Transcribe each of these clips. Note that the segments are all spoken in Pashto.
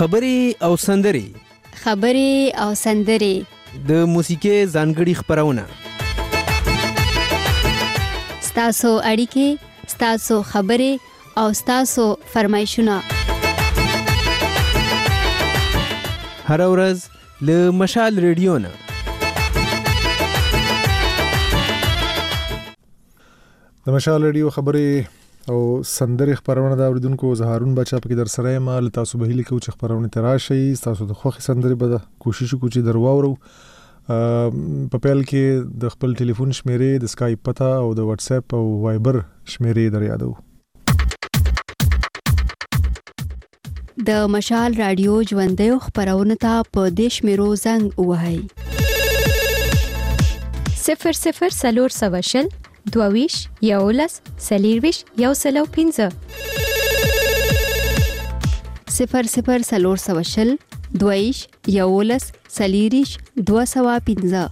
خبرې او سندرې د موسیقۍ ځانګړي خپرونه ستاسو اړیکې، ستاسو خبرې او ستاسو فرمایشونه هر ورځ له مشال ریډیو نه. د مشال ریډیو خبرې او سندرې خبرونه د اوریدونکو زهارون بچا پکې در سره یم. تاسو به هیله کوئ چې خبرونه تراشي، تاسو د خوښي سندرې به کوشش وکړو چې درواورو. په پیل کې د خپل ټلیفون شمیرې، د اسکایپ پته او د واتس اپ او وایبر شمیرې در یادو. د مشال رادیو ژوندۍ خبرونه ته په دیش میرو زنګ وهاي 00 22 11 سلیرویش یو سلو 15 00 22 11 سلیریش 215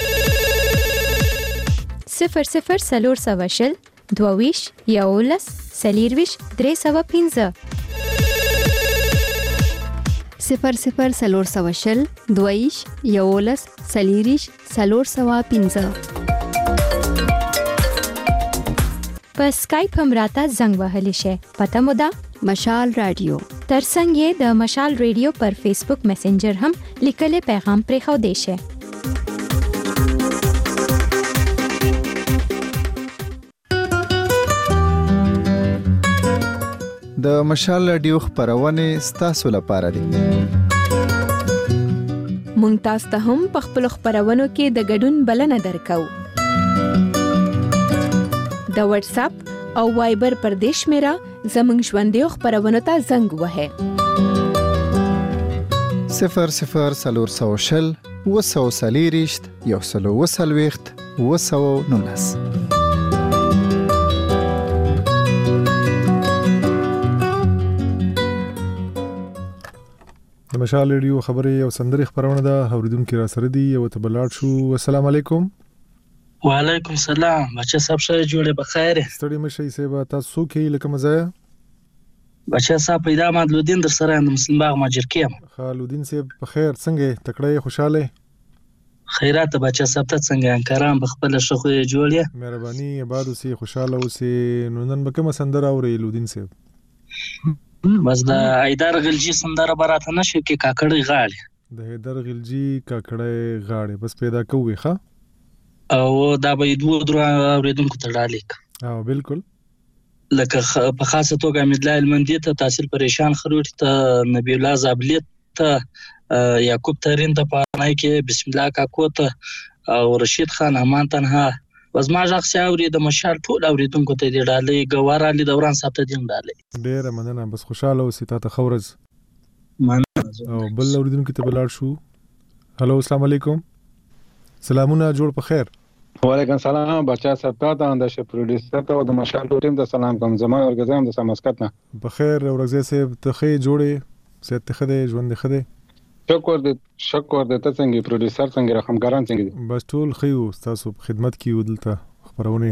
00 22 11 سلیرویش 315 00 22 11 سلیریش 315 په اسکایپ هم راته زنګ وهلی شي. پته مو ده مشال رادیو. ترڅنګ یې د مشال ریډیو پر فیسبوک میسنجر هم لیکلي پیغام پرې خو دی شي. د مشال رادیو خبرونه ستاسو لپاره دي. مونږ تاسو ته هم په خپل خبرونو کې د ګډون بلنه درکو. د واتس اپ او وایبر پر دیش میرا زمنګ ژوندۍ خبرونه ته زنګ وهه 00 240 119 د مشال ریډیو خبرې او سندرې خبرونه ده. اوریدونکو را سره دي او ته بلاد شو. السلام علیکم. وعلیکم السلام. بچا صاحب شه جوړه بخیر. ستړي مشي سیبا تاسو کې لکه مزه. بچا صاحب پیدا مادلودین در سره د مسلم باغ ماجر کېم. خالودین صاحب بخیر څنګه تکړه خوشاله؟ خیرات بچا صاحب ته څنګه انکارام بخپل شخو جوړه. مهرباني آباد اوسې خوشاله اوسې. نو نن به کوم سندره اوري لودین صاحب؟ بس د حیدر غلجی سندره براته نشو کې کاکړی غاړي. د حیدر غلجی کاکړی غاړي بس پیدا کوي ښه. او دا به دوه درو اوریدونکو ته ډالیک. او بالکل لکه په خاصه توګه امیدالله المندی ته، تحصیل پریشان خروټ ته، نبی الله زابلیت ته، یعقوب ترین ته، پانای کې بسم الله کاکو ته او رشید خان امان تنها. وزما ځخ اوري د مشال ټول اوریدونکو ته دی ډالې ګوار علي دوران صاحب ته دی ډالې. ډیره مننه. بس خوشاله اوسې ته خورز. مننه. او بل اوریدونکو ته بلار شو. هلو السلام علیکم. سلامونه جوړ په خیر. وعلیکم السلام. بچا صاحب ته د پروډوسر ته او د مشال ټیم ته سلام کوم. زما ورګزم د سماسکت نه په خیر. ورګزه صاحب ته خې جوړې ست خده ژوند خده. شکر دې ته څنګه پروډوسر څنګه رقمګران څنګه دي؟ بس ټول خيو تاسو په خدمت کې ودلته خبرونه.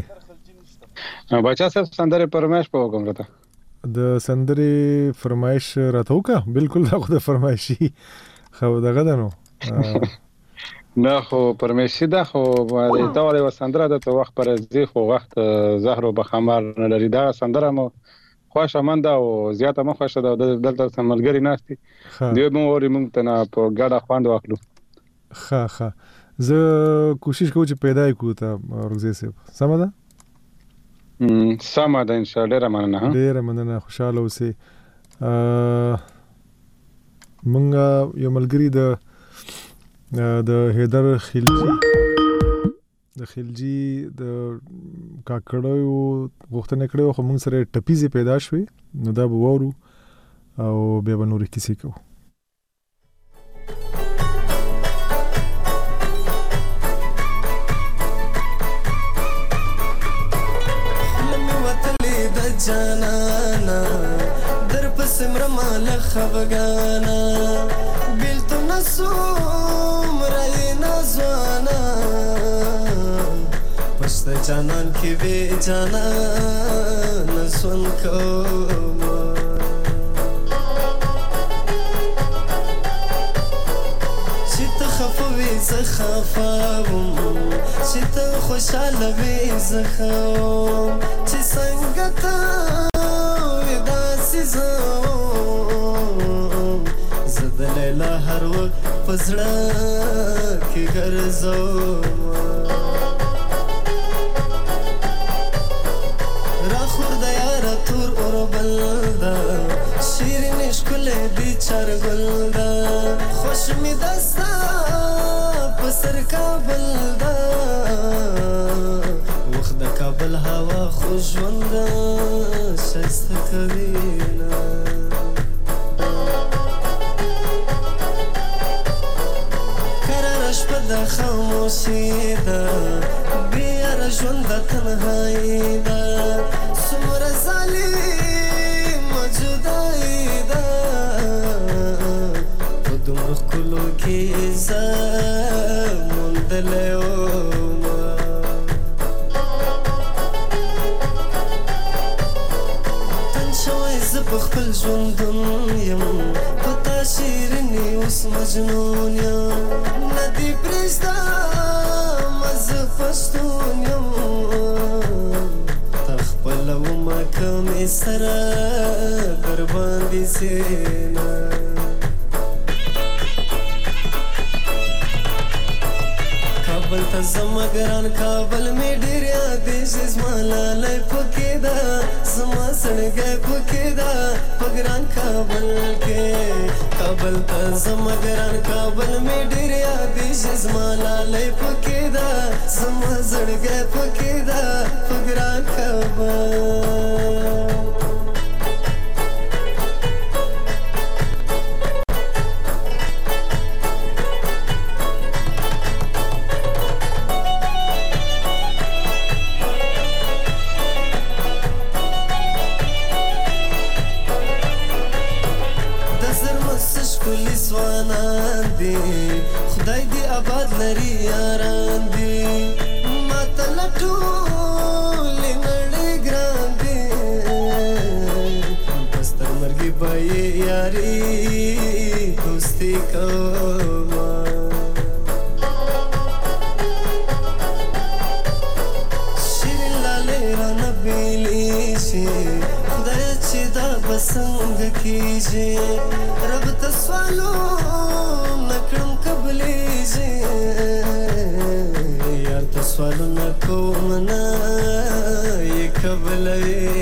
بچا صاحب سندره فرمایش په کوم راته؟ د سندره فرمایش راته وکړه. بالکل دا خو د فرمایشي خو دغه دنو نه خو پرمیشي ده خو دا ولې سندره ده ته وخت پر ځي خو وخت زهر او بخمر نه لري. دا سندره مو خوښه منده او زیاته مو خوښه ده. دلته سملګری ناشتي دی مو اوري مونږ ته نه په ګډه خوند واخلو. ښه زه کوشش کوم چې پیدا کړو ته ورغزي سم. سم ده ان شاء الله. ډیره مننه. خوشاله اوسې. مونږ یو ملګری د حیدر خلجی د کاکړیو غوښتنه کړې خو موږ سره ټپیزه پیدا شوې. نو دا به وورو او بیا به نورې کیسې کوو. جانانا در پسم رمال خفگانا بیلتو نسوم رای نازوانا پشت جانان کی بی جانا نسون کوما زه خفاوم چې ته خوشحاله وې زه ښه وم چې څنګه ته وې داسې زه وم زه د لیلا هر وخت په زړه کې ګرځوم شیرین ښکلی دی چرګل ده خوش می دستا په سر کابل ده وخت د کابل هوا خو ژوند ښایسته کوي نه کراره شپه د خاموشي ده بېیاره ژوند د تنهایي ده څومره ظالم جدائی دا په دومره ښکلو کې زه موندلی ومه تن شوی زه په خپل ژوندون یم په تا شیرینې اوس مجنون یم نه دې پرېږدمه زه پښتون یم خپله ومه که مې سره در باندې سینه کابل ته ځمه ګران کابل مې ډېر یادېږي زما لالی پکې ده زما زړګی پکې ده په ګران کابل کې کابل ته ځمه ګران کابل مې ډېر یادېږي زما لالی پکې ده زما زړګی پکې ده په ګران کابل خدای دې آباد لري یاران دي ماته له ټولې نړۍ ګران دي بس تر مرګي به یې یاري دوستي کومه شیرین لالې رانه بېلېږي خدای چې دا به څنګه کېږي رب ته سوالونه کړم قبلېږي یار ته سوالونه کوم نه یې قبلوي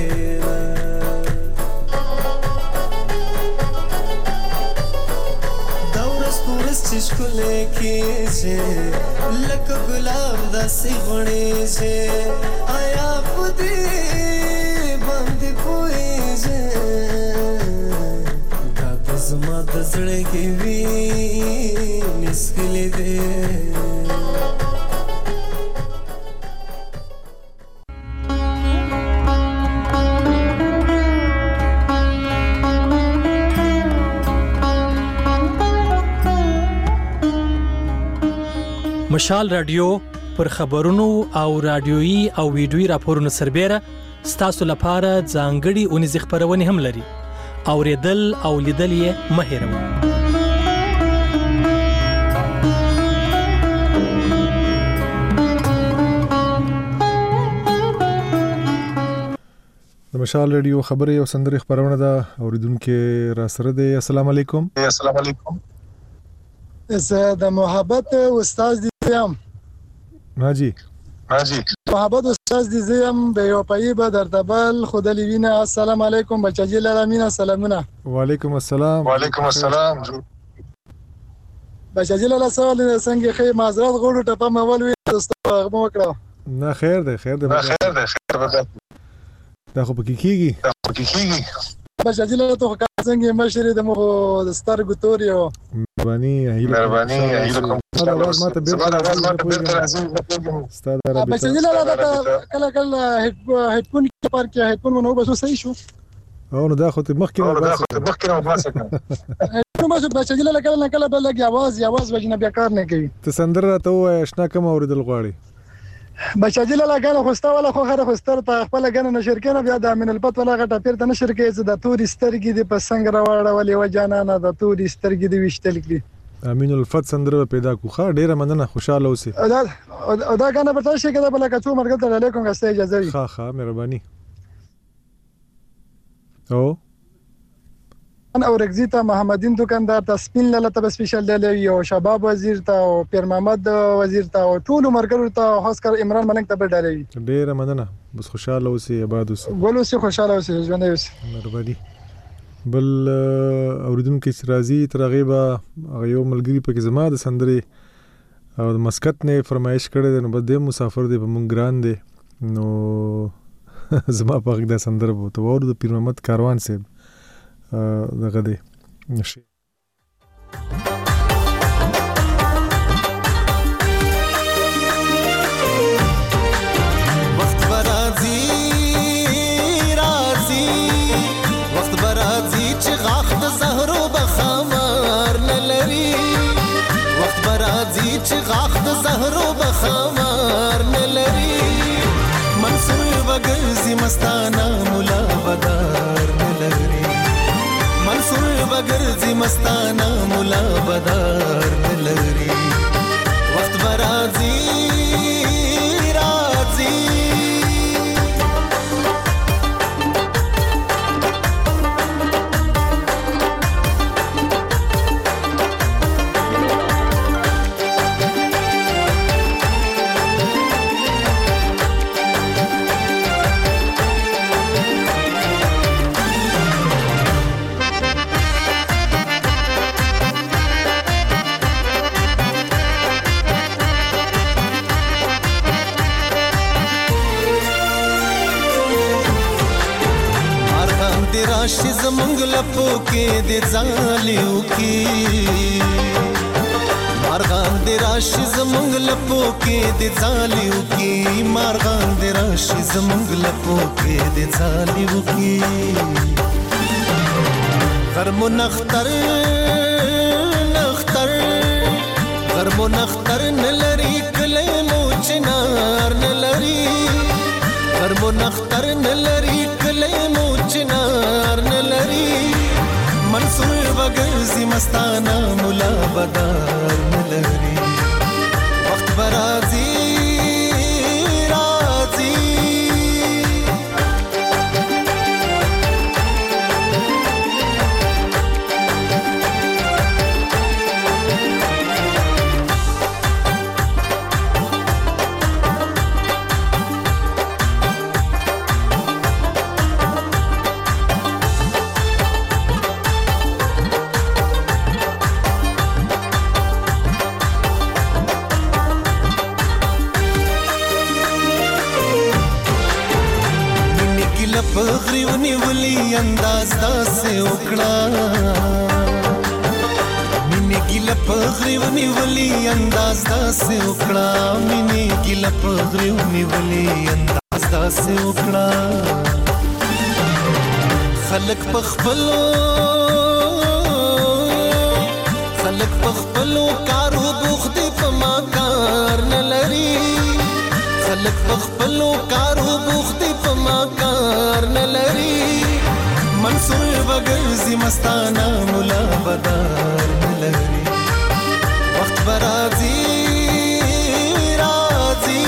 دا ورځ په ورځ چې ښکلی کېږي لکه ګلاب داسې غوړېږي آیا په دې باندې پوهېږي زما د زړه کې وینې څښلې دي مشال رادیو پر خبرونو او رادیويي او ویډیويي راپورونو سربېره ستاسو لپاره ځانګړي اونیزې خپرونې هم لري اوریدل او لیدل یې مه هېروئ. د مشال رادیو خبرې او سندرې خبرونه ده اوریدونکو را سره دی. السلام علیکم. السلام علیکم. زه د محبت استاد دیم. حاجی محبت استاد دیم به یو پای به در دبل خدای وینه. السلام علیکم بچی لاله سلامونه. وعلیکم السلام. وعلیکم السلام. بچی لاله سوال څنګه خې معذرت غوړو ټپه مول وی دوستو مو وکړه. نه خیر ده دا خو پکې کیږي بچی لاله ته څنګه مشر د مو د سترګو توريو مهرباني هیله کوم اواز ماته بیرته راځي بچی لاله کله هډفون کې پر کې هډفون نو بس صحیح شو او نو دا خو ته مخکې باسه نو بچی لاله کله بل لګي आवाज وجنه بیا کار نه کوي. ته سندره ته وای آشنا کوم اوریدل غواړي بچی لاله غاله خوستا ولا خو خره خوستر ته خپل غنه نشر کنه بیا د امن البت ولا غټه پیر ته نشر کې د توري سترګې د پسنګ راوړه ولې و جانانه د توري سترګې د وشتل کې امین الفت سندره پیدا کوخه ډیره مننه خوشاله اوسئ دا غانه پتا شي کده بل کڅو مرګ ته علیکم غسته اجازه وي ښه مهرباني او انا اورګزی ته محمدین دکاندار ته سپین لاله ته سپیشل دی او شباب وزیر ته او پیر محمد وزیر ته او ټول مرګرو ته خاص کر عمران ملنګ ته ډالوي ډیره مننه بس خوشاله اوسئ آباد اوسئ ګول اوسئ خوشاله اوسئ ژوند اوسئ مهرباني بل اوریدونکو چې راځي تر هغې به هغه یو ملګري پکې زما د سندرې او د مسقط نه فرمایش کړی دی نو بس دی مسافر دی په مونږ ګران دی نو زما په غږ دا سندره به ورته واورو د پیر محمد کاروان صاحب دغه دی چې غاخ د زهرو بخمار نه لري منصور وګرځي مستانه مولا بدار نه لري منصور وګرځي مستانه مولا بدار نه لري وخت برازي راځي راشي زمونږ لپو کې د ځالیو کې مارغان د راشي زمونږ لپو کې د ځالیو کې مارغان د راشي زمونږ لپو کې د ځالیو کې غرمو نختر غرمو نختر نلري کله مو چنار نلري غرمو نختر نلري کله مو چنار نلري منصور وګرځي مستانه مولا بدار نلري وخت برازي راځي پغریونی ولی انداز داسې وکړه مینې ګیله پغریونی ولی انداز داسې وکړه مینې ګیله پغریونی ولی انداز داسې وکړه خلک پخپلو کارو بوخت په ما کار نه لري خلک پخپلو کارو بوخت په ما کار نه لري منصور وګرځي مستانه مولا بدار نه لري وخت برازي راځي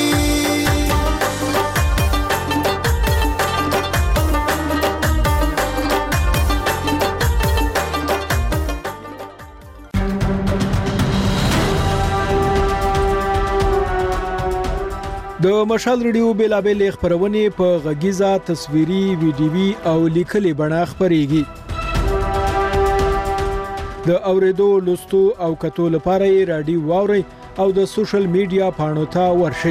د مشال ریډیو بیلابل خبرونه په غږیزه تصویري ویډیوي او لیکلي بڼه خبريږي د اوریدو لوستو او کتو لپاره رادیو واوري او د سوشل میډیا پاڼو ته ورشي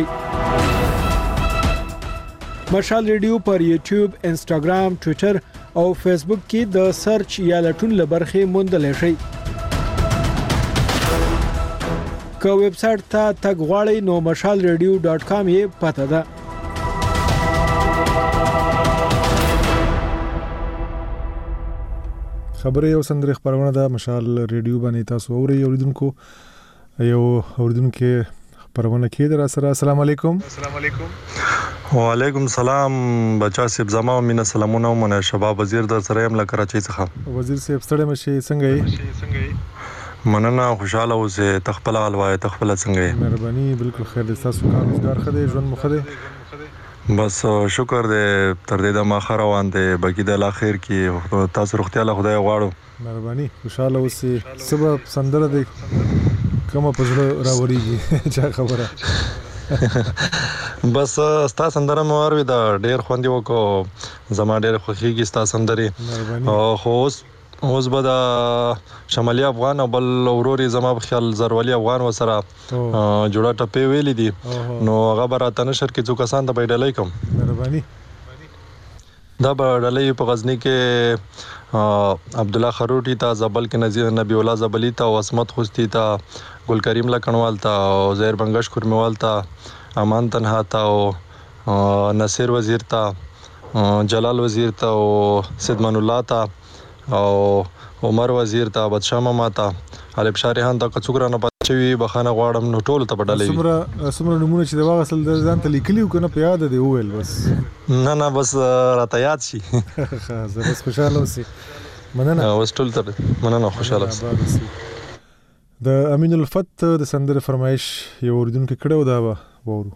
مشال ریډیو پر یوټیوب انسټاګرام ټوئیټر او فیسبوک کې د سرچ یا لټون لبرخه موندل شي که ویب سټ ته تګ غواړئ نو mashalradio.com یې پته ده خبره یو سندره خبرونه ده مشال ریډیو باندې تاسو اوري اوریدونکو یو اوریدونکو خبرونه کې در سره السلام علیکم وعلیکم السلام بچا صاحب زما مینا سلامونه مونږ شباب وزیر در سره هم له کراچۍ څخه وزیر صاحب ستړي مشي څنګه یې مننه خوشاله اوسه تخپل حلوای تخپل څنګه مهرباني بالکل خیر دې تاسو کار روزګار خدای ژوند مخ دی بس شکر دې تر دې د ماخه روان دي باقي د اخر کې تاسو روغتیا له خدای غواړو مهرباني خوشاله اوسه سبب سندره دې کومه پزړه راوړيږي چا خبره بس ستا سندره مو دا ډېر خوندې وکړو زما ډېر خوښیږي ستا سندرې خو اوس به د شمالي افغان او بل وروري زما په خیال زرولي افغان وسره جوړه ټپې ویلې دي نو هغه به راته نشر کې څو کسان ته به ډالۍ کوم مهرباني دا به ډالۍ په غزني کې عبد الله خروټي ته زبل کې نذیر نبی الله زبلی ته او عصمت خوستی ته ګل کریم لکنوال ته او زهیر بنگش کورمیوال ته امان تنها ته او نصیر وزیر ته جلال وزیر ته او سیدمان الله ته او عمر وزیر ته بدشاه ماته علي بشاریان ته کڅوګرا نه پچوي بخانه غواړم نو ټول ته بدلې سمره نمونه چې د واغ اصل د ځان ته لیکلیو کنه په یاد دی وویل بس نه بس راته یاد شي زه بس خوشاله اوسې مننه اوس ټول ته مننه خوشاله اوسې د امین الفت د سندره فرمایش یو اوریدونکو کړو دا وورو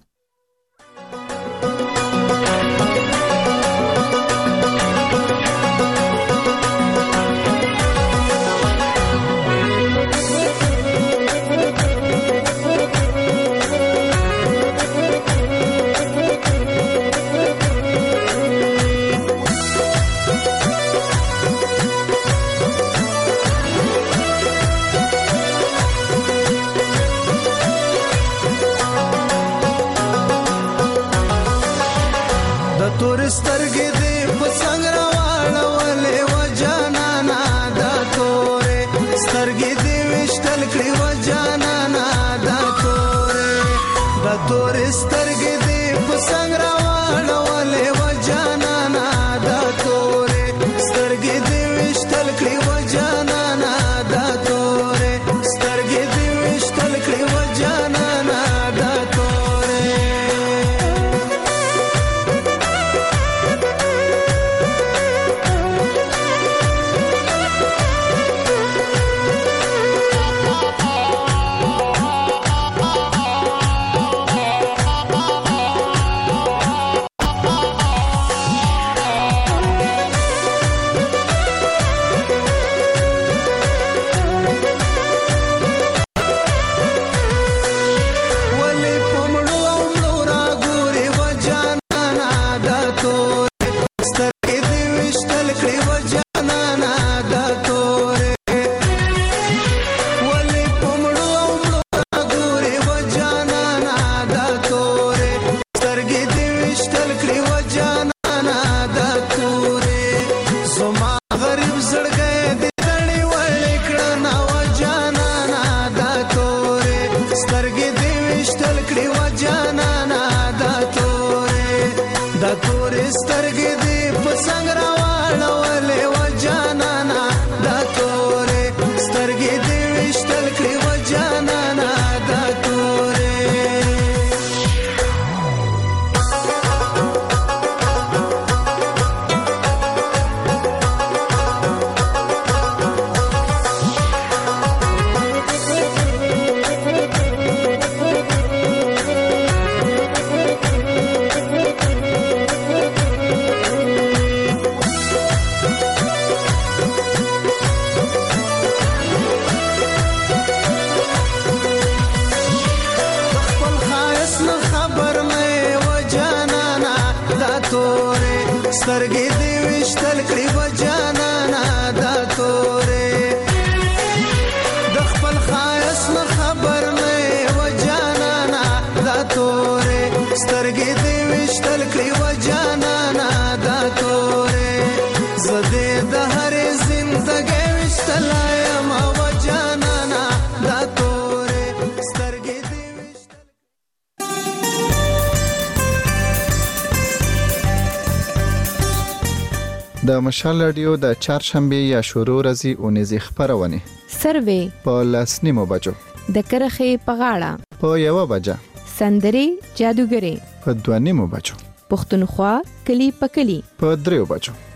د مشال رادیو د چهارشنبه یا شروع ورځې اونیزې خبرونه سروې په لاسنیمو بجو د کرخې په غاړه په یو بجه سندري جادوګري په دوانیمو بجو پښتونخوا کلی په کلی په دریو بجو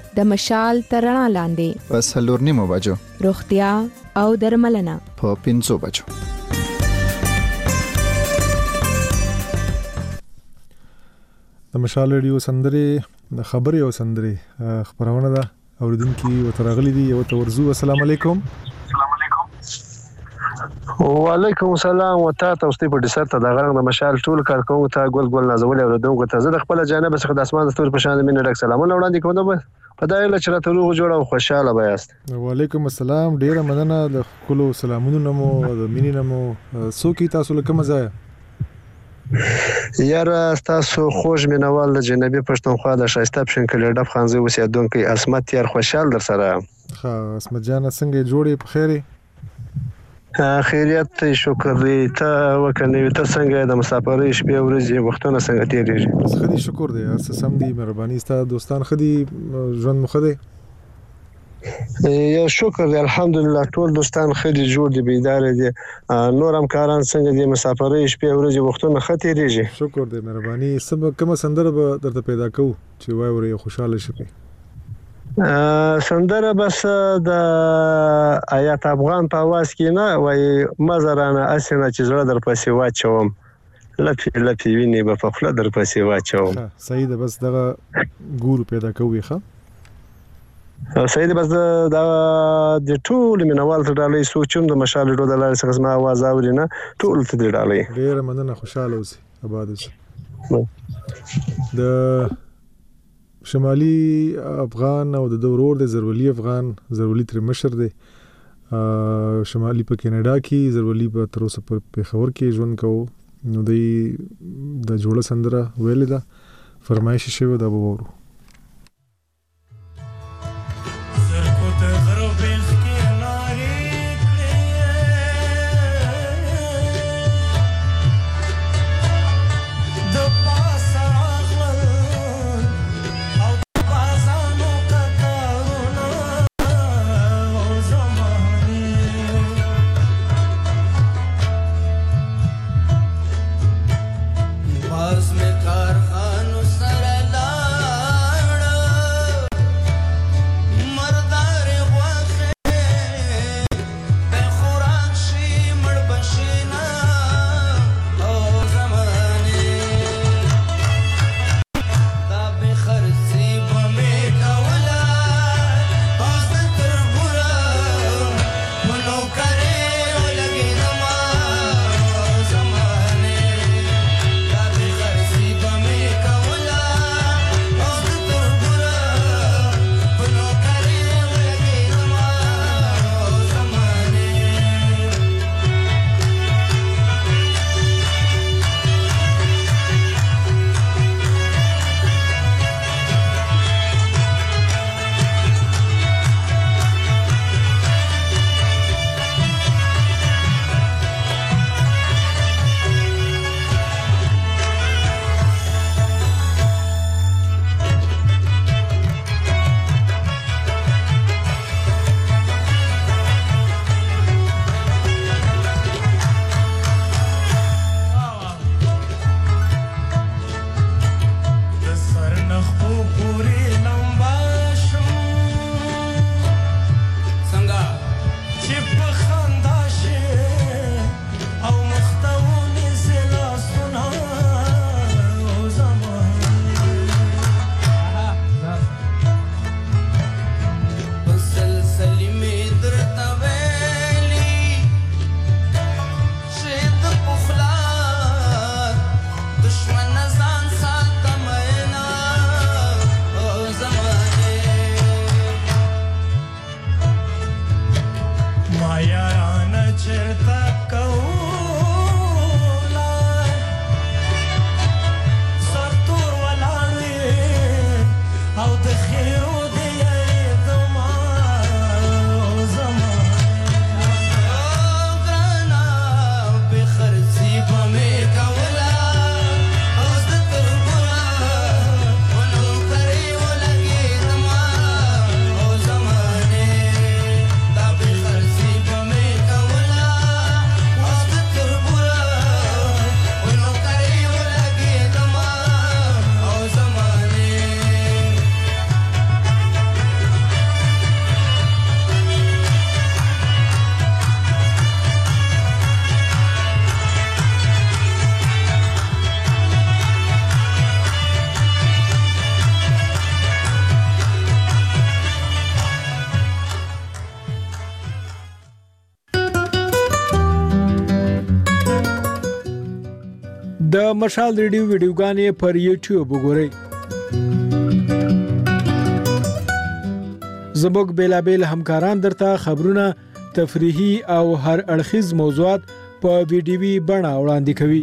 د مشال تر رڼا لاندې په 4:30 بجو، روغتیا او درملنه په 5 بجو. د مشال ریډیو سندره د خبري او سندره خبرونه ده اوریدونکو وترغلي دي او تورزو. السلام علیکم. وعلیکم السلام. وتا تاسو په ډیسر ته د غرنګ د مشال ټول کارکونکو ته ګل نازول او دونکو ته زه د خپل جانب څخه د اسمان د ستوري په شان مين ډک سلامونه وړاندې کوم. په دایله چې راته روغ جوړ او خوشاله بیاست. وعلیکم السلام. ډیره مننه د کولو سلامونه نمو د مینې نمو سوکي تاسو له کوم ځای؟ یار تاسو خوش مینوال د جنبي پښتونخوا د شایسته پښنکلې ډب خانزي اوسیدونکو اسمت یار خوشحال در سره. ها اسمت جان څنګه جوړې په خیره؟ خیریت شکر دې ته وکنه ته څنګه د مسافرۍ شپې ورځې وختونه څنګه تیریږي؟ خدي شکر دې اس سم دي مهرباني ستاسو دوستان خدي ژوند مخده یا شکر دې الحمدلله ټول دوستان خدي جوړ دي بيدار دي نور هم کاران څنګه دي مسافرۍ شپې ورځې وختونه ختیریږي؟ شکر دې مهرباني سم کوم سندره به درته پیدا کو چې وای ورې خوشاله شي. سندره بس د آیات افغان په आवाज کې نه وای مزرانه اسنه چې زړه در پسې واچوم لپی لپی ویني په خپل در پسې واچوم. صحیح ده بس دغه ګور پیدا کوي ښه صحیح ده بس د ټول مینوال ته ډالۍ سوچوم د مشال ډو د لارې څخه ما आवाज اوري نه ټول ته ډالۍ. ډیر مننه خوشاله اوسئ آباد اوسئ. د شمالي افغان او د دورور د زرولي افغان زرولي تر مشر دی شمالي په کینیډا کې زرولي په تر اوسه په پیښور کې ژوند کوو نو د جوړه سندره ویلې ده فرمایش شوی دا وورو. باز میں کارخانوں سر لا د مشال ریډیو ویډیوګانې پر یوټیوب وګورئ. زموږ بیلابل همکاران درته خبرونه، تفریحي او هر اړخیز موضوعات په ویډیوي بڼه وړاندې کوي.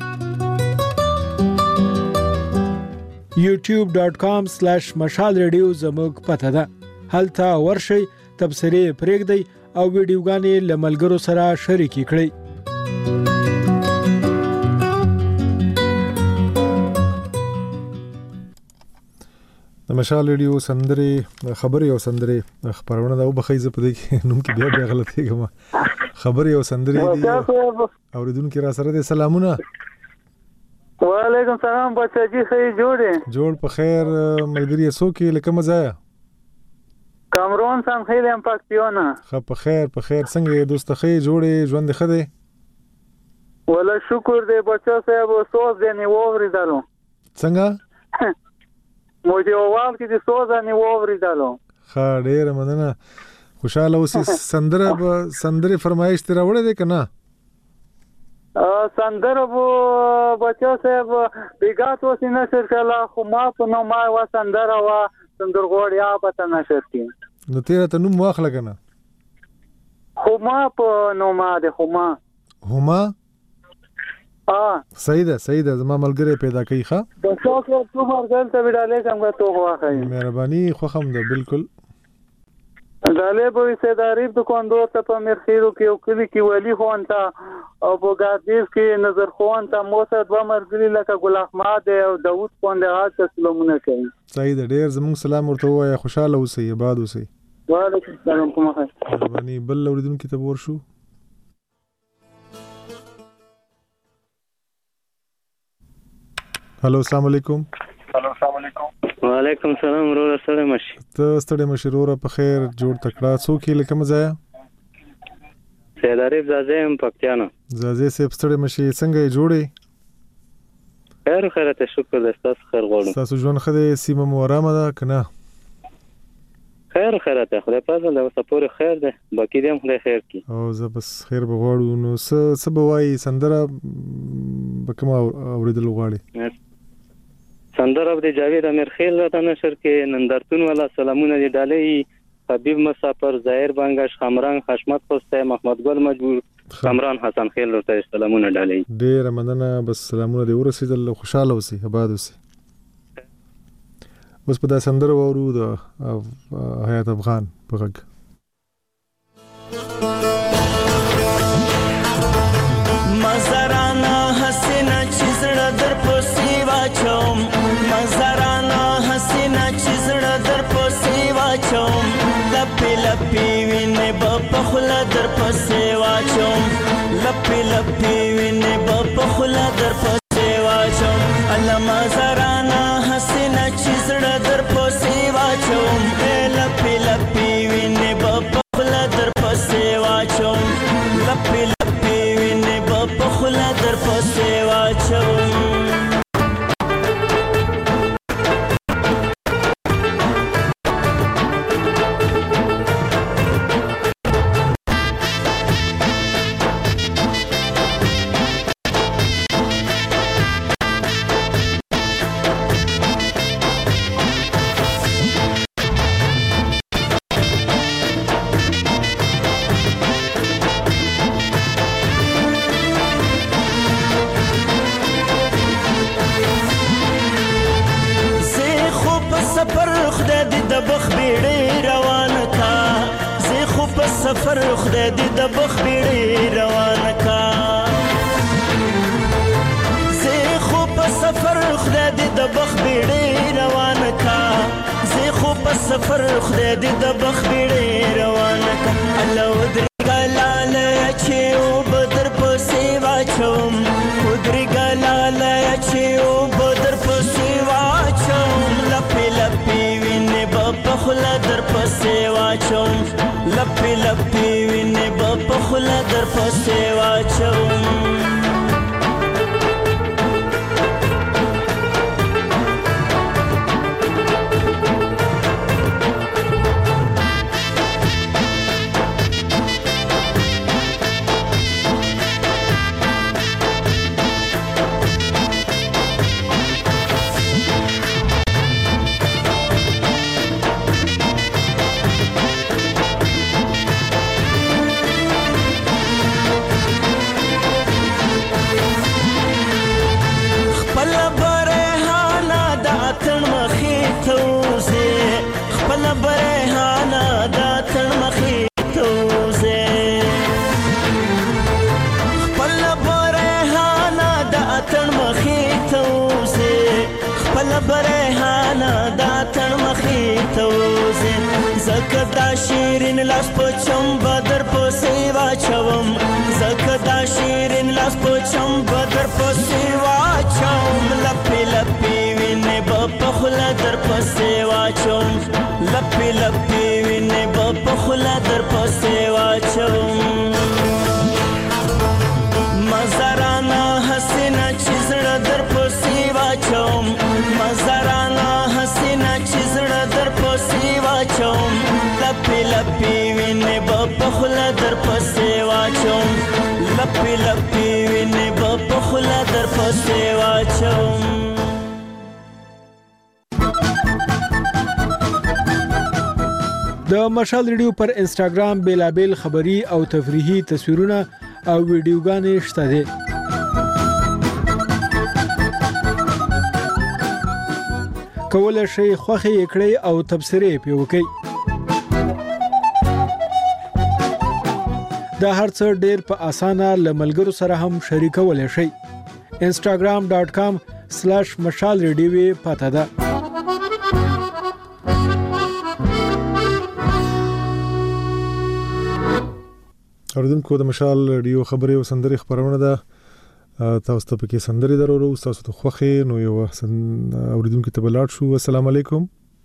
youtube.com/mashalradio زموږ پته ده. هلته ورشئ، تبصرې پرېږدئ او ویډیوګانې له ملګرو سره شریکې کړئ. د مشال ریډیو سندري خبري او سندري خبرونه دا وبخې ز په دې کې نوم کې بیا غلطي کوم. خبري او سندري دي اوریدونکو را سره د سلامونه. وعلیکم سلام بچی صحیح جوړ په خیر ملګری سو کې لکه مزایا کامرون سم خیلی ام پاکتیونه خو په خیر څنګه دوست خې جوړې ژوند خده ولا شکر دې بچا صاحب سوز دې نیووري دالو څنګه مو دې اوال کې دې سوز دې نیووري دالو ښه ډېر مننه خوشاله اوسې سندره فرمایش تر وړه دې کنه سندره بو بچا صاحب بیګاتو سینه سر کلا خو ما په نو ما و سندره وا سندرغوړیا پته نشر کی نو تیرا ته نوم واخله کنه خو ما په نو ما ده خو ما هما صحیح ده زما ملګری پیدا کوي ښا بچا صاحب تو مرګل ته وډالې څنګه تو واخی مهرباني خو هم ده بالکل داله به سیداریب دکاندار ته په مرخیرو کې او کلی کې ولی خون ته او په ګاردیز کې نظر خون ته موسی دوه مرګلی لکه ګل احمد او داوود پوندې هات سلامونه کوي صحیح ده ډیر زموږ سلام ورته وایي خوشاله اوسئ آباد اوسئ وعلیکم السلام کومه باندې بل اوریدونکو ته ورشو هلو السلام علیکم وعلیکم السلام ورور سره مشي ته ستړي مشرور په خیر جوړ تکړه څوک لکه مزایا سیداریب زازم پکتیانا زازه سپ ستړي مشي څنګه جوړي خیر ته شکر د تاسو خیر غواړم تاسو ژوند خدای سیمه مورامه ده کنه خیر ته خدای پازل د سپور خیر ده باقی دې هم خدای خیر کی او زه بس خیر بغواړو نو څه بوای سندره بکم اوریدل غواړي سندره د جاوید امیر خیل راته نشر کې نندرتون والا سلامونه دی ډالې حبیب مسافر ظاهر بنگش خمرنګ حشمت خوسته محمد ګل مجبور کامران حسن خیل راته سلامونه ډالې ډیر مننه بس سلامونه دی ورسېدل خوشاله اوسئ آباد اوسئ اوس په دا سندره وورو د حیات افغان په غږ مزرانا حسینا چیزړه در پوسی واچوم مزرانا حسینا چیزړه در پوسی واچوم لپی وینې په خلا در پوسی واچوم لپی وینې په خلا در پوسی واچوم الله مزرانا حسینا چیزړه در پوسی واچوم لپی وینې په خلا در پوسی واچوم لپی خلا در پسې واچوم سفر خدای دې د بخ بیړې روان کا زه خو په سفر خدای دې د بخ بیړې روان کا زه خو په سفر خدای دې د بخ بیړې روان کا الله ودرګا لاله چې او بدر په سیوا چوم ودرګا لاله چې او بدر په سیوا چوم لپی وینې په خلا در په سیوا چوم لپی وینې په خلا در پسې واچوم تن مخې توزه خپل برهانا د اتن مخې توزه خپل برهانا د اتن مخې توزه زکه دا شیرین لاس په چم بدر په سیوا چوم زکه دا شیرین لاس په چم بدر په سیوا چوم لپی لپی وینه په خلا در په سیوا چوم لپی لپی وینه په خلا در په سیوا چوم مزارانا حسینا چیزړه در په سیوا چوم مزارانا حسینا چیزړه در په سیوا چوم لپی لپی وینه په خلا در په سیوا چوم لپی لپی وینه په خلا در په سیوا چوم د مشال ریډیو پر انسټاګرام بیلابل خبری او تفریحي تصویرونه او ویډیوګانې شته دي. کولای شئ خوښي کړئ او تبصرې پې وکړئ. دا هر څه ډېر په اسانه له ملګرو سره هم شریکولی شئ. instagram.com/mashalradio پته ده. اوریدونکو د مشال ریډیو خبري او سندري خبرونه ده. تاسو ته پکې سندري درورو تاسو ته خوخه نو یو اوریدونکو ته بلاړ شو. السلام علیکم.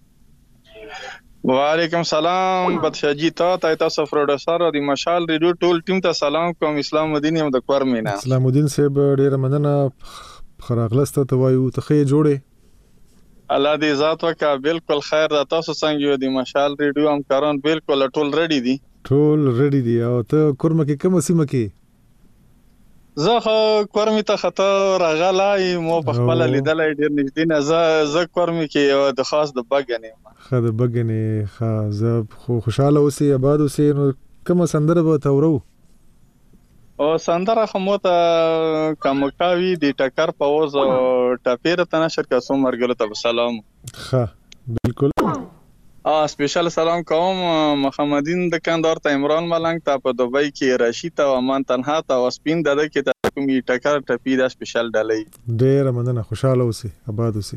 وعلیکم سلام بدشاجی تاسو پروډوسر او د مشال ریډیو ټول ټیم ته سلام کوم. اسلام الدین یم د کورمینا. اسلام الدین صاحب ډیر مننه خراغلسته ته وایو ته جوړه الله دې ذات وکا بالکل خیر ده. تاسو څنګه یو د مشال ریډیو همکاران بالکل ټول ریډي دي او ته کورمه کې کوم سیمه کې زه کورمه ته خطا راغلای مو په خپل لیدلای ډیر نږدې نه زه کورمه کې د خاص د بګنې خاص د بګنې زه خوشاله اوسې آباد اوسې نو کوم سندره به تورو او سندره خمو ته کومکاوي د ټکر په وز ټاپیر ته نشر کاسو مرګلو ته سلام. ها بالکل سپیشل سلام کوم محمدین دکاندار ته عمران ملنګ ته په دوبۍ کې رشید او امان تنها ته وسپین دده کې ته کومي ټکر ټپی دا سپیشل ډالۍ ډیر مننه خوشاله اوسې آباد اوسې.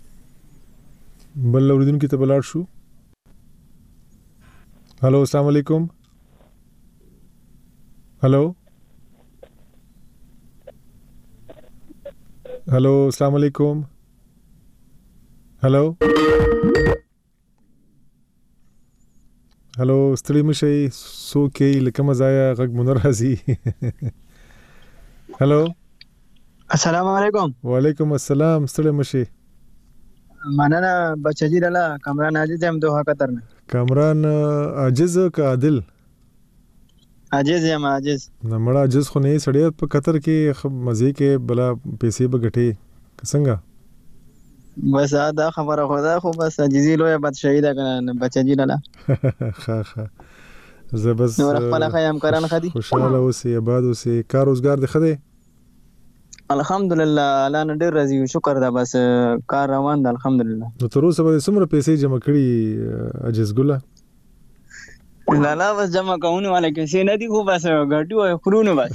بل اوریدونکو ته بلاړ شو. هالو السلام علیکم. هالو السلام علیکم. هالو ستړي مشي سوکي لکه مزایا غږ مونږ راځي. هالو السلام علیکم. وعلیکم السلام. ستړي مشي مننه بچی دلا کامران عاجز هم دوه قطر نه. کامران عاجز کا عادل عاجز یم عاجز نه مړه عاجز خو نه سړی په قطر کې مزه کې بلا پیسې بغټي څنګه بس دا خبره خدا خو بس عاجزی لوی بد شهید کنه بچی دلا زه بس نور خپل خیام کران خدي خوشاله اوسې آباد اوسې کار روزګار دی خدي الحمدلله الله نه ډیر راضي شکر دا بس کار روان دی الحمدلله. نو تر اوسه به څومره پیسې جمع کړي عجز ګله؟ لالا بس جمع کوونه والا کیسې نه دي خو بس ګټو او خرونه بس.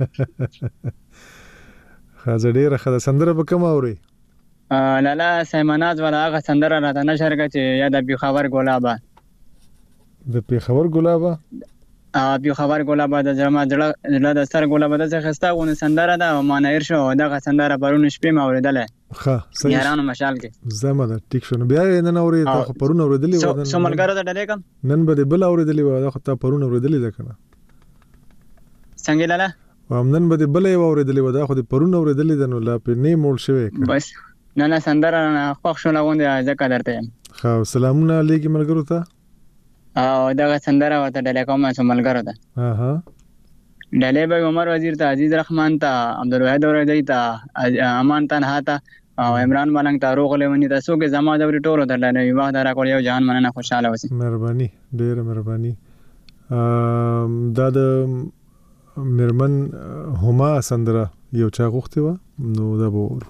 خاصه ډیره خاصه سندره به کوم اوري؟ لالا سیماناز والا هغه سندره راته نشر کړه چې یا د پیښور ګلابا د پیښور ګلابا پیښور ګلابا د جما جړه د سر ګلابا د خستا غو سندره ده مانایر شو دغه سندره پرون شپې ما اوریدله. ها صحیح یارانو مشال کې زمانه ټیک شو بیا نن اوري ته پرون اوریدلی و شملګره د ډلې کم نن به بل اوریدلی و دا خو ته پرون اوریدلی ده کنه څنګه لاله نن به بل اوریدلی و دا خو پرون اوریدلی ده نو لا په نه مول شوی بس نه سندره خوښ شو لغونډه ځکه درته خو سلامونه علیکم ملګرو ته او دغه سندره وته ډلې کوم ملګرو ته ډلې به عمر وزیر ته عزیز رحمان ته عبدالواحد اوریدی ته امان تنها ته او عمران ملنګ ته روغ لونی تاسو کې زما د ټولو درلنه یو وخت را کول یو جهان مننه خوشاله اوسئ. مهرباني ډیره مهرباني. دا د مرمن هما سندره یو چا غوښتي و نو دا به ورو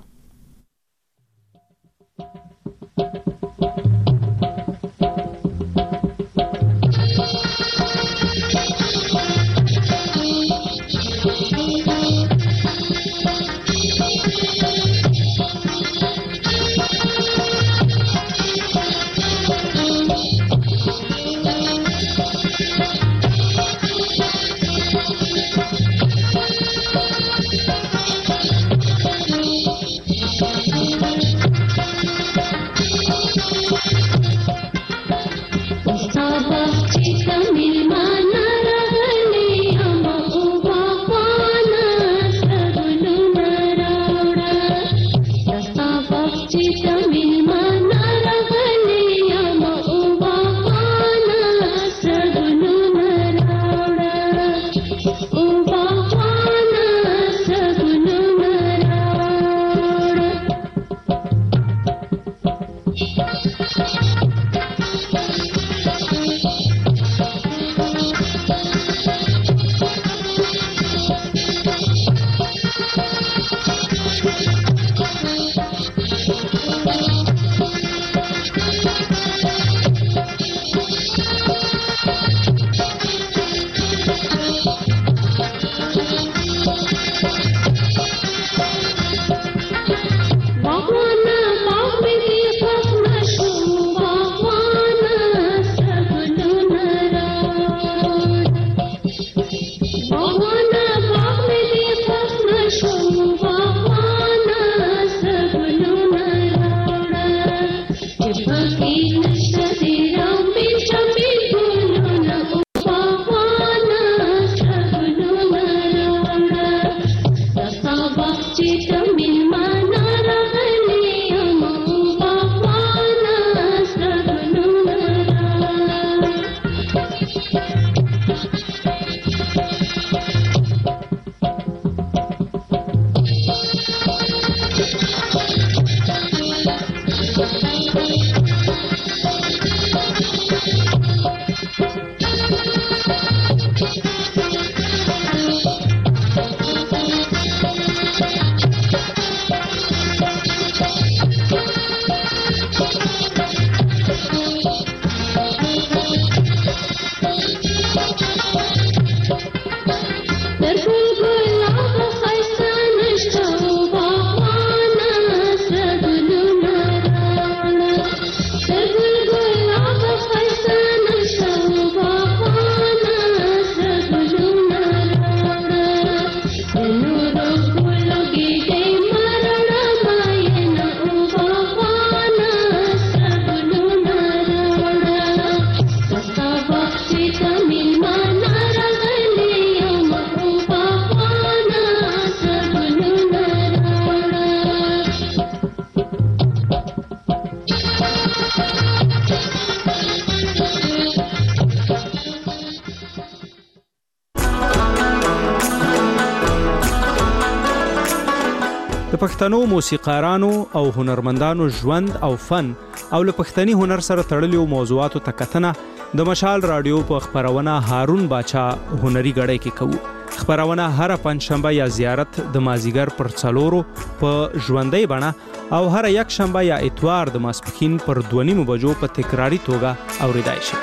د پښتنو موسیقارانو او هنرمندانو ژوند او فن او له پښتني هنر سره تړلو موضوعاتو ته کتنه د مشال رادیو په خبرونه هارون باچا هنري غړې کې کوو. خبرونه هر پنځشنبه یا زیارت د مازیګر پر څلورو په ژوندۍ بڼه او هر یک شنبه یا اتوار د ماسپښین پر 2:30 بجو په تکراری توګه اوریدای شي.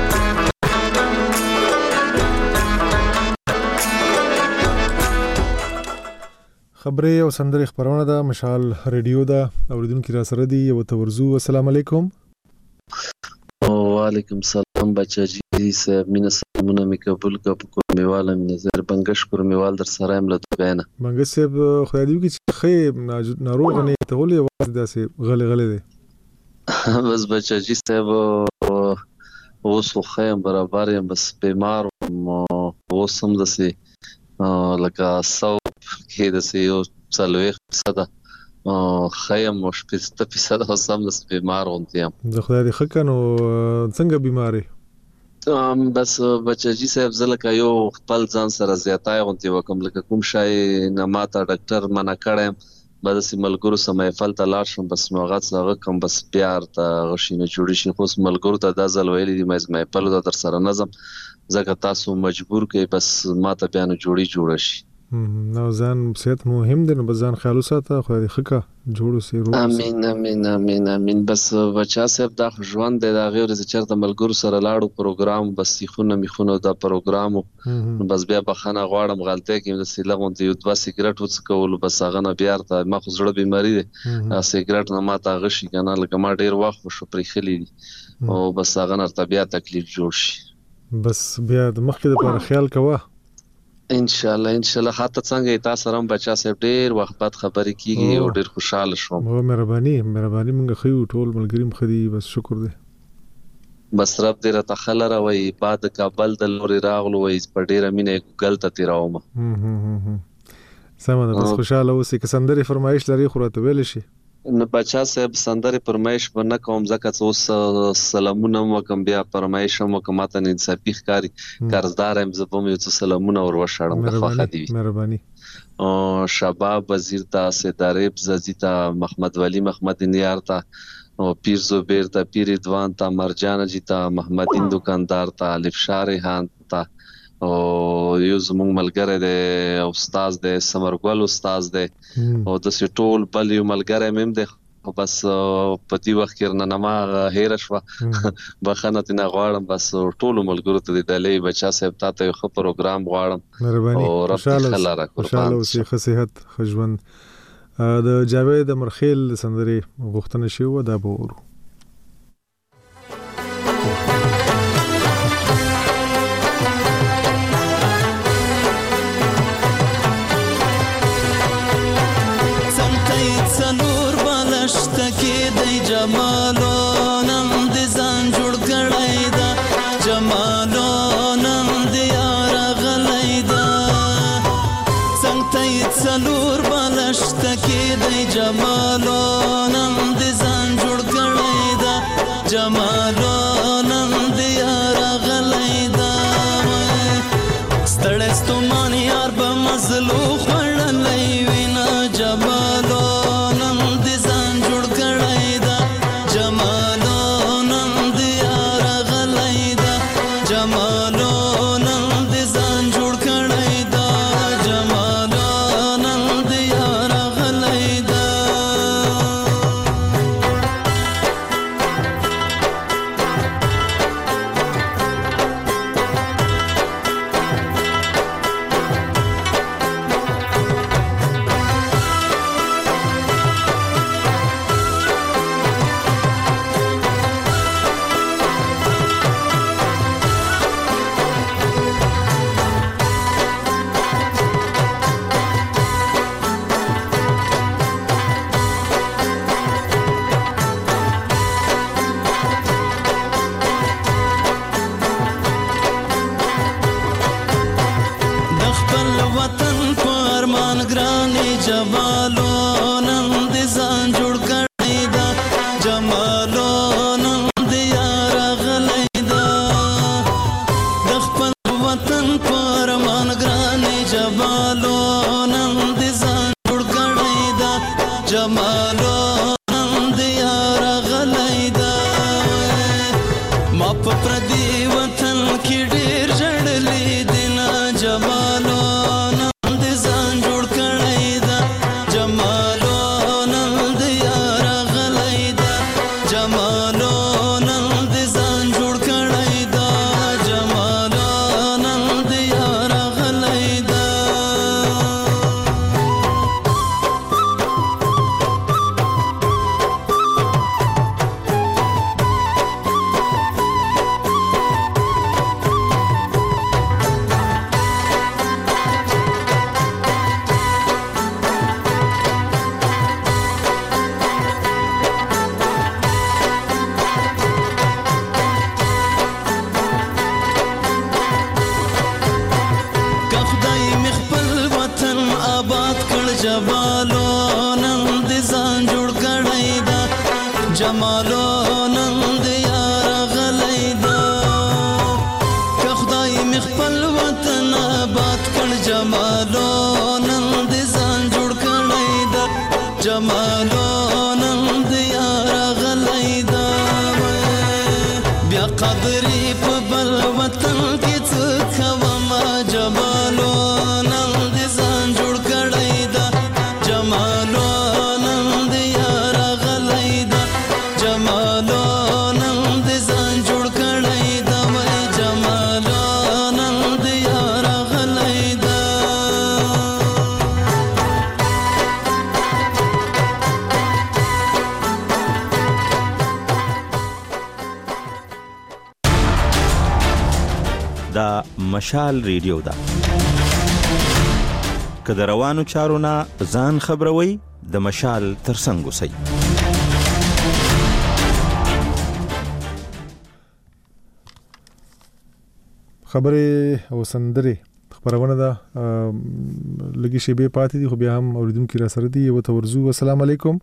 خبرې او سندرې خبرونه ده مشال رادیو ده اوریدونکو را سره دي یو تورزو. السلام علیکم. وعلیکم السلام بچا جی صاحب مینه سلامونه می قبول کړو میواله نظر بنگش کور میوال در سره هم لته بینه بنگش صاحب خدای دې چې خې ناروغ نه ته ولې आवाज داسې غلې دي بس بچا جی صاحب اوس خو برابر یم بس بیمار اوس هم دسه لکه سو کې د سيو څلويخ صدا خیم او 50% هم د بیمار وونتیم. زه خدای دې خکنو څنګه بیماری بس بچی صاحب زلکه یو خپل ځان سره زیاتای وونتی وکم لکه کوم شای نه ماته ډاکټر منع کړم بعد سي ملګرو سمې فلته لاړ شم بس نو غاڅه کم بس پیار ته غشینه جوړی شي خو ملګرو ته د ځل ویلې دي مې په لور در سره نظم زکه تاسو مجبور کې بس ماته بیان جوړی شي. نو ځان صحت مهم دی نو بزان خیال وساته خو دې خکه جوړو سي روح. امين امين امين امين بس بچا صاحب دا ژوند دی دا غیر چې چرته ملګرو سره لاړو پروګرام بس خونه میخونه دا پروګرام بس بیا بخنه غواړم غلطه کې د سیلغون ته یو 2 سیګریټ وڅکول بس هغه نه بیا ته ما خو زړه بیماری دی سیګریټ نه ما ته غشي کنه لکه ما ډیر وخت شو پرې خلی دي او بس هغه نه طبيعت تکلیف جوړ شي. بس بیا د مخکې لپاره خیال کوه ان شاء الله خاطر څنګه تاسو سره بچا صاحب ډیر وخت بعد خبرې کیږي او ډیر خوشاله شوم. مهرباني مونږ خو ټول ملګری مخدي بس شکر دی. بس رب دې را تخلر وای بعد کابل د لوري راغلو وای په ډیر مینه ګلته تیراوم. سمه ده بس خوشاله اوسې که سندري فرمایش لري خو راته ویل شي. نو بچا صاحب سندري فرمایش ونه کوم ځکه اوس سلامونه وکم بیا فرمایش مو کومه نه انصافي ښکاری قرضدار هم زبم یو سلامونه ور وشړم د فخر دی. مهرباني او شباب وزیر تا سیدارب ززیتا محمد ولی محمد نیار تا او پیر زبیر تا پیر ادوان تا مرجان جیتا محمد دکاندار تا الف شارحان تا او یو زمونږ ملګری دی استاد دی سمرګل استاد دی او د سټول بل یو ملګری مم دی بس په دې وخت کې نه ما هیر شو بخنه تنه غواړم بس ټول ملګرو ته د دلې بچا صاحب ته یو ښه پروګرام غواړم او رب خلا را قربان اوسې ښه صحت ښه ژوند د جاوید مرخیل سندري غوښتنه شو دا به ورو جمالو نم دې ځان جوړ کړی دا جمالو نم دې یار غلی دا څنګه ته څلور بالشت کې دی جمالو نم دې ځان جوړ کړی دا جمالو نم دې یار غلی دا ستړی ستومان یار به مزلو خوړلی وینا جمالو جمالو نم دې ځان جوړ کړی دا مشال ریډیو ده. که د روانو چارو نه ځان خبروي د مشال ترڅنګ اوسئ. خبرې او سندرې خبرونه ده لګي شیبې پاتې دي خو بیا هم اوریدونکو را سره دي. یو تورزو السلام علیکم.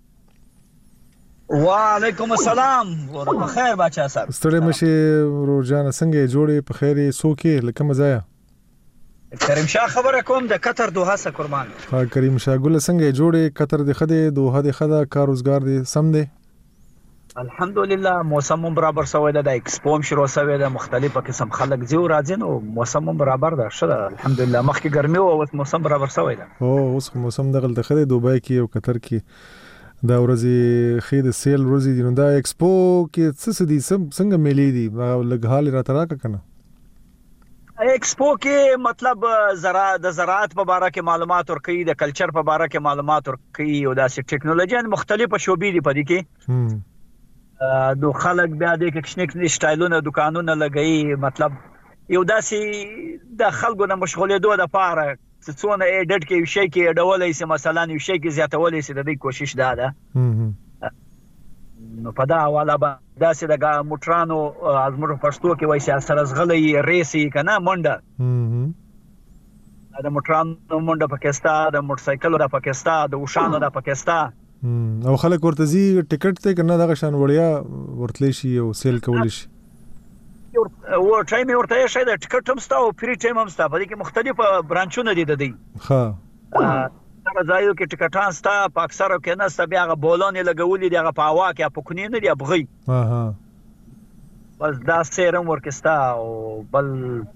وعلیکم السلام ورته خیر بچا صاحب. ستړي مشه روزانه څنګه جوړې په خیرې سوکې لکه مزایا. کریم شاه خبره کوم د قطر دوحه سره قربان. کریم شاه ګل څنګه جوړې قطر د خده دوحه د خده کار روزګار دي سم دي. الحمدلله موسم برابر شوی ده، د ایکسپو شروع شوی ده، مختلفه قسم خلک زیو راځي نو موسم برابر ده. شته الحمدلله مخکې ګرمي او اوس موسم برابر شوی ده. اوس موسم دغه د خده دوبای کې او قطر کې دا ورځي خید سیل ورځي دي نو دا ایکسپو کې څه دي څنګه ملي دي لګحال را تراکه کنه. ایکسپو کې مطلب د زراعت په اړه کې معلومات ورکړي، د کلچر په اړه کې معلومات ورکړي او د ټیکنالوژي مختلفه شوبې دي پدې کې. دو خلک بیا د کښنیک سټایلونه دکانونه لګي، مطلب یو داسې د خلکو نه مشغولېدو د پاره څونه ایډټ کې شي کې ډولې سي مثلا یو شي کې زیاتولې سي د دې کوشش ده. نو په دا حواله به داسې د موټرانو ازمر پښتو کې وایي سره زغلې ریسي کنه منډه د موټرانو منډه پاکستان، د موټرسایکل د پاکستان، د وشانو د پاکستان او خلک ورته زی ټیکټ ته کنه دغه شان وړیا ورتلی شي او سیل کول شي. او ټایم ورته شي د ټیکټ هم ستا او فری ټایم هم ستا، په دې کې مختلف برانچونه دي د دې. ها هغه ځایو کې ټیکټان ستا په اکثرو کې نه ستا، بیا هغه بولونې لګولې دي، هغه په هوا کې پکونې نه دي ابغي. بس دا سیرم ورکستا او بل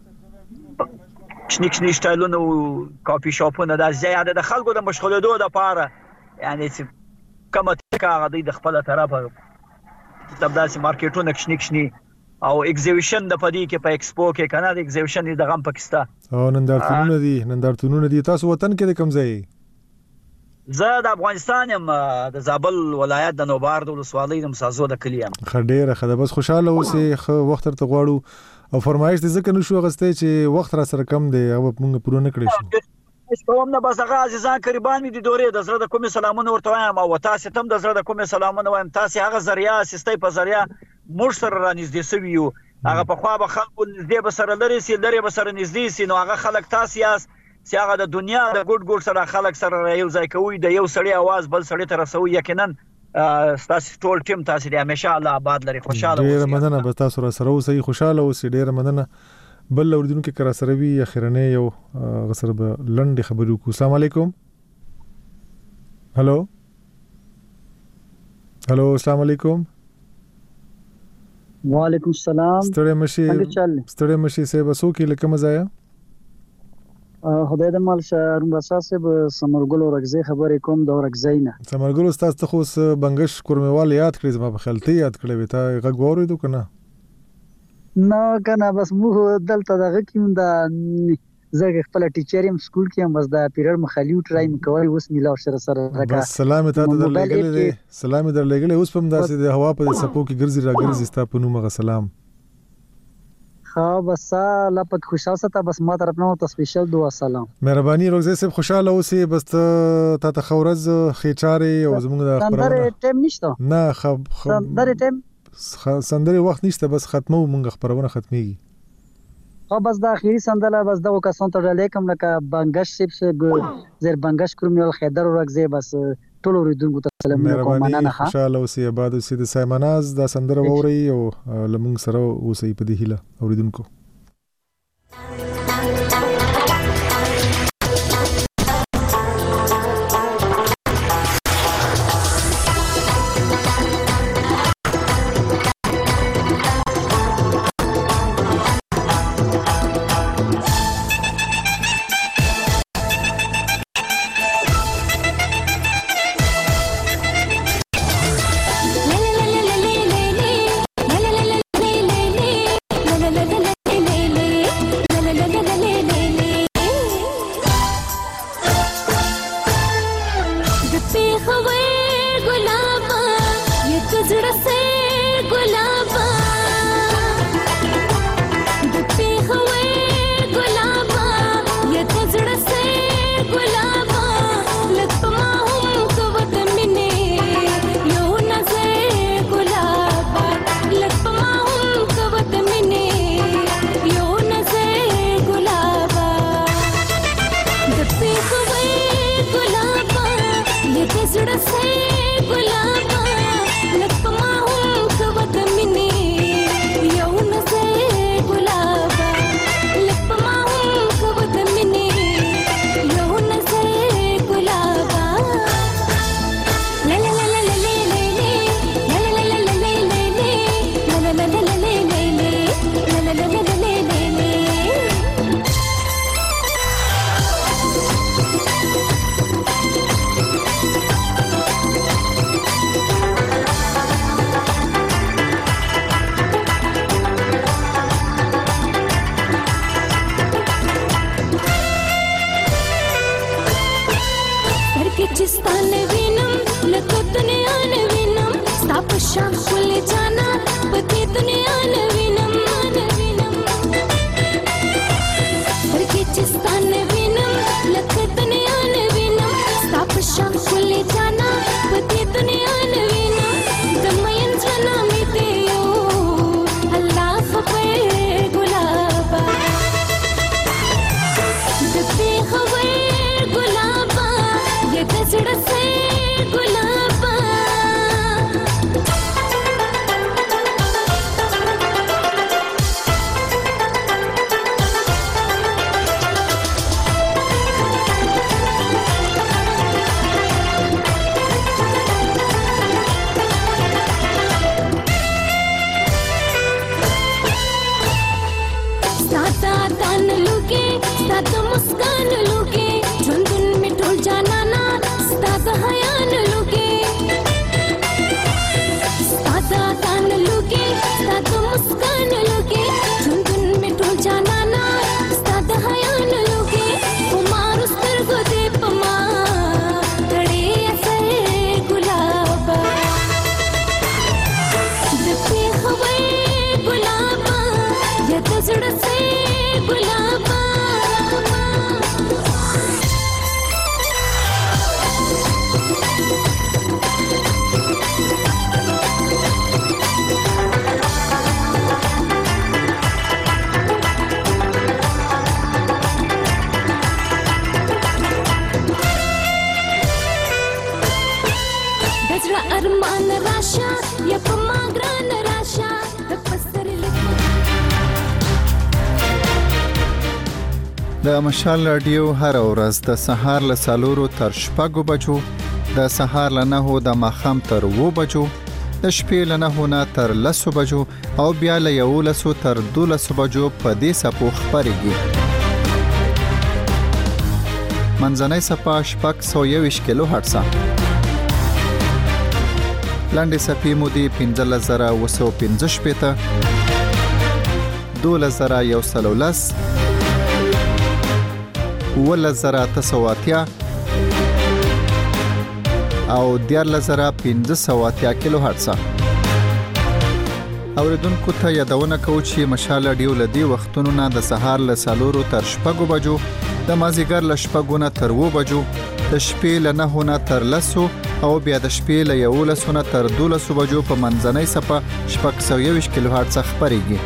چنیک سټایلونه او کافي شاپونه دا زیاده د خلکو د مشغولېدو لپاره یعنی کومه هغه د خپل طرفه تبداسي مارکیټونه کښنی او ایگزیبیشن د پدې کې په ایکسپو کې کنه د ایگزیبیشن د غم پاکستان او نندارتونونه دي. تاسو وطن کې د کوم ځای؟ زه د افغانستان یم، د زابل ولایت د نوبارد ولسوالۍ د مسازو د کلی یم. خډيره خده بس خوشاله اوسې خو وخت ته غواړو او فرمایش دې ځکه نشو غسته چې وخت را سره کم دی او موږ پوره نه کړی شو. کوم نه بس هغه عزیزان قربان دي دورې د زړه د کومې سلامونه ورته وایم او تاسو ته د زړه د کومې سلامونه وایم. تاسو هغه ذریعہ سیستي په ذریعہ موږ سره رانږدې سوي یو، هغه په خوا به خلکو نږدې به سره لري سي لري به سره نږدې سي، نو هغه خلک تاسو یاست چې هغه د دنیا د ګډ سره خلک سره یو ځای کوي، د یو سړی आवाज بل سړی ته رسوي. یقینا تاسو ټول ټیم تاسو دې همیشه الله آباد لري، خوشاله اوسئ. ډیر مننه، به تاسو سره اوسئ، خوشاله اوسئ. ډیر مننه. بل اوریدونکو کې را سره وی اخرنه یو غسر به لنډ خبرو کو. السلام علیکم. هالو السلام علیکم. وعلیکم السلام. ستړي مشي سه بسو کې لکه مزایا خدای د مال شهرون اساس به سمرګل ورغزي خبرې کوم د ورغزینا سمرګل استاد ته خو بنگش کورموال یاد کړی زما په خلتي یاد کړی وتا غږ وریدو کنه نه کنه بس موږ دلته دغه کیم دا زه خپل ټیچر یم سکول کې هم بس دا پیریډ مخالیو ټرایم کوي اوس میلا سره راکا سلام ته درلګلې سلام درلګلې اوس په داسې د هوا په سپو کې ګرځي راګرځي ستا په نوم غ سلام ها بس لا پد خوشاله ستا بس ما طرف نه ته سپیشل دعا سلام مهرباني روزه سب خوشاله اوسې بس ته خورز خېچاري او زموږ د خبرونه ټیم نشته نه سندره ټیم سندره وخت نشته بس ختمو موږ خبرونه ختميږي بس دا اخیری سندله بس دا وکاسون ته علیکم لکه بنگش سیپس زیر بنگش کورمیل خیدر ورغزه بس ټول اوریدونکو ته سلام کوم مننه خوشاله اوسې آباد اوسې د سایمناز دا سندره ووري او لمونږ سره اوسې په دې هیله اوریدونکو د مشال رادیو هر ورځ د سهار له 4 تر 6 بجو، د سهار له 9 د ماښام تر 2 بجو، د شپې له 9 نه تر 10 بجو او بیا له 11 تر 12 بجو په دې سپو خبرېږي. منځنۍ سپه 621 کیلو هرتز، لاندې سپې مودې 15915 12110 11980 او 14580 کیلو هرتز. اوریدونکو ته یادونه کوم چې مشال رادیو لدی وختونو نه د سهار له 4 تر 6 بجو، د مازیګر له 6 نه تر 2 بجو، د شپې له 9 نه تر 10 او بیا د شپې له 11 نه تر 12 بجو په منځنۍ سپه 621 کیلو هرتز خبرېږي.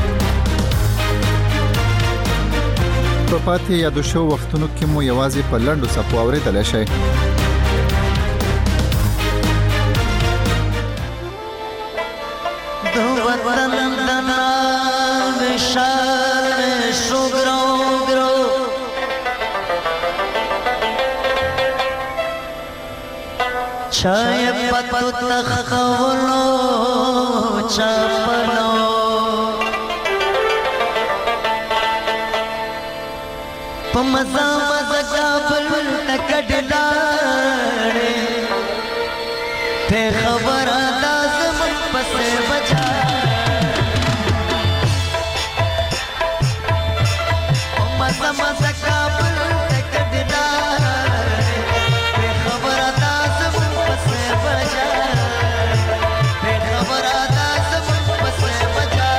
په پاتې یادو شو وختونو کې مو یوازې په لنډو سپو اورېدلی شئ. د وطن د نام شان شو ګرو ګرو چای پتو تخولو چپلو مزا مزا کابل تکڑلاڑے تے خبر لازم پسے بجا مزا مزا کابل تکڑلاڑے تے خبر لازم پسے بجا تے خبر لازم پسے بجا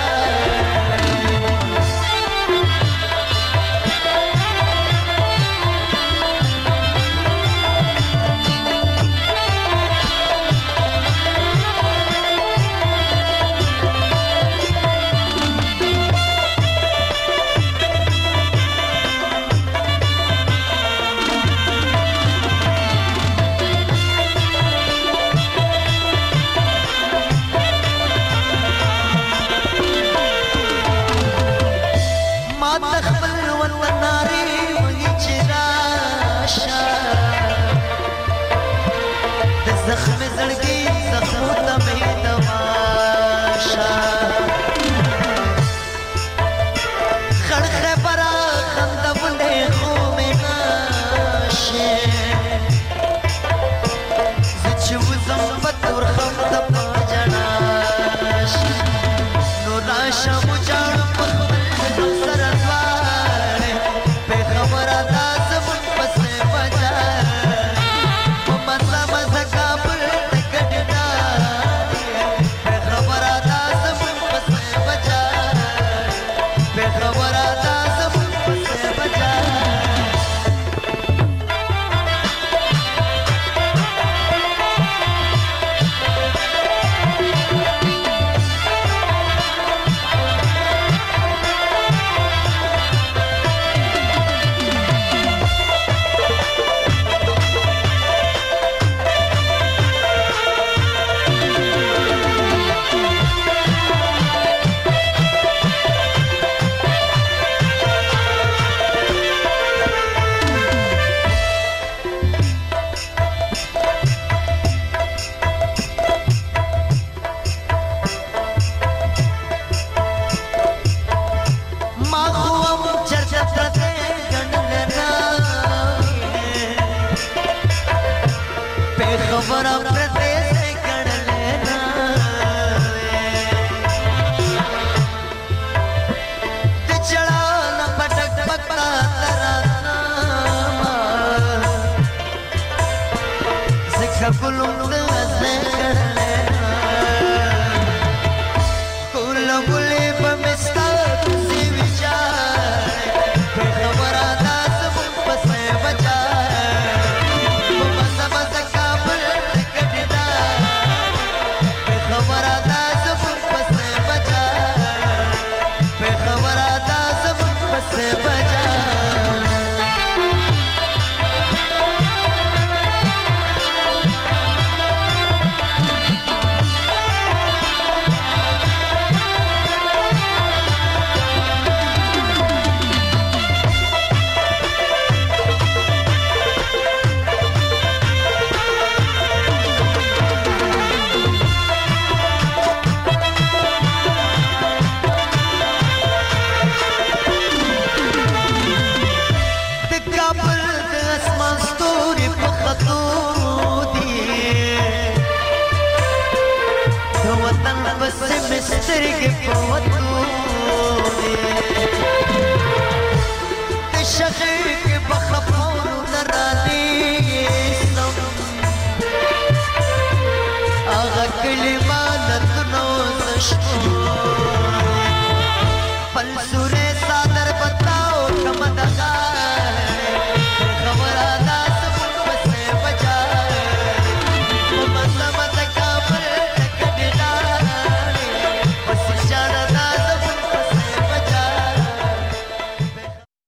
خپل وطن ناري وږي چې راشه د زخم زړګي